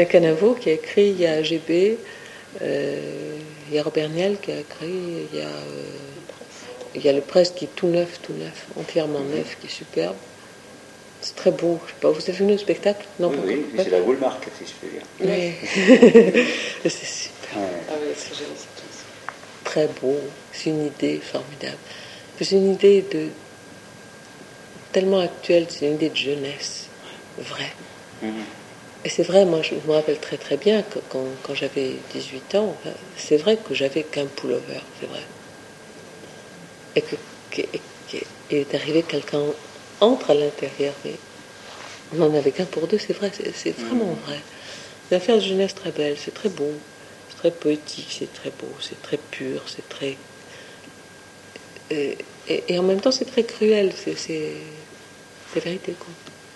Il y a Canavo qui a écrit, il y a GB, il y a Robert Niel qui a écrit, il y a le Presse qui est tout neuf, entièrement neuf, qui est superbe. C'est très beau. Je sais pas, vous avez vu nos spectacles? Non, oui, c'est la Woolmark, si je peux dire. Oui. C'est super. Ah oui, c'est joli, c'est tout. Très beau. C'est une idée formidable. C'est une idée tellement actuelle, c'est une idée de jeunesse, vraie. Et c'est vrai, moi je me rappelle très très bien que quand j'avais 18 ans, c'est vrai que j'avais qu'un pullover, c'est vrai. Et qu'il est arrivé quelqu'un entre à l'intérieur, mais on n'en avait qu'un pour deux, c'est vrai, c'est vraiment vrai. C'est une affaire de jeunesse très belle, c'est très beau, c'est très poétique, c'est très beau, c'est très pur, c'est très... Et en même temps c'est très cruel, c'est la vérité, quoi.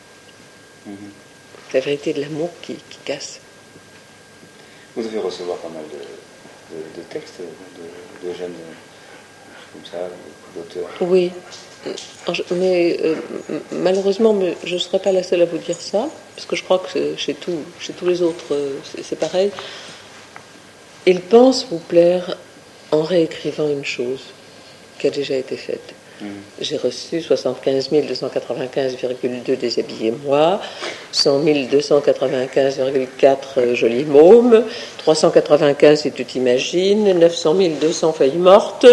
La vérité de l'amour qui casse. Vous devez recevoir pas mal de textes de jeunes comme ça, d'auteurs. Oui, mais malheureusement, je ne serai pas la seule à vous dire ça, parce que je crois que chez tous les autres, c'est pareil. Ils pensent vous plaire en réécrivant une chose qui a déjà été faite. J'ai reçu 75 295,2 déshabillez-moi, 100 295,4 jolis mômes, 395 si tu t'imagines, 900 200 feuilles mortes.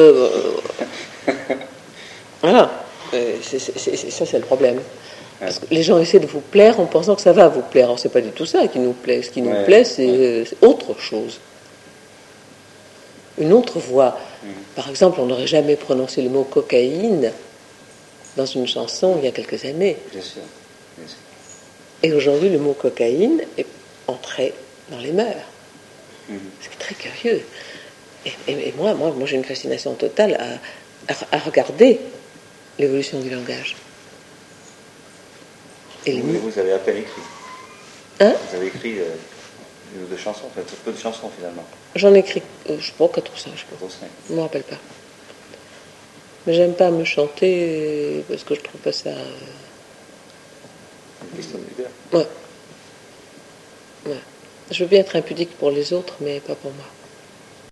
Voilà, ça c'est le problème. Parce que les gens essaient de vous plaire en pensant que ça va vous plaire. Alors c'est pas du tout ça qui nous plaît. Ce qui nous plaît, c'est autre chose. Une autre voix. Par exemple, on n'aurait jamais prononcé le mot cocaïne dans une chanson il y a quelques années. Bien sûr. Bien sûr. Et aujourd'hui, le mot cocaïne est entré dans les mœurs. C'est très curieux. Et moi, j'ai une fascination totale à regarder l'évolution du langage. Et vous avez à peine écrit. Hein? Vous avez écrit une ou deux chansons, enfin peu de chansons finalement. J'en ai écrit, je crois, 4 ou 5. Je ne me rappelle pas. Mais j'aime pas me chanter parce que je trouve pas ça... Une question de leader. Ouais. Je veux bien être impudique pour les autres, mais pas pour moi.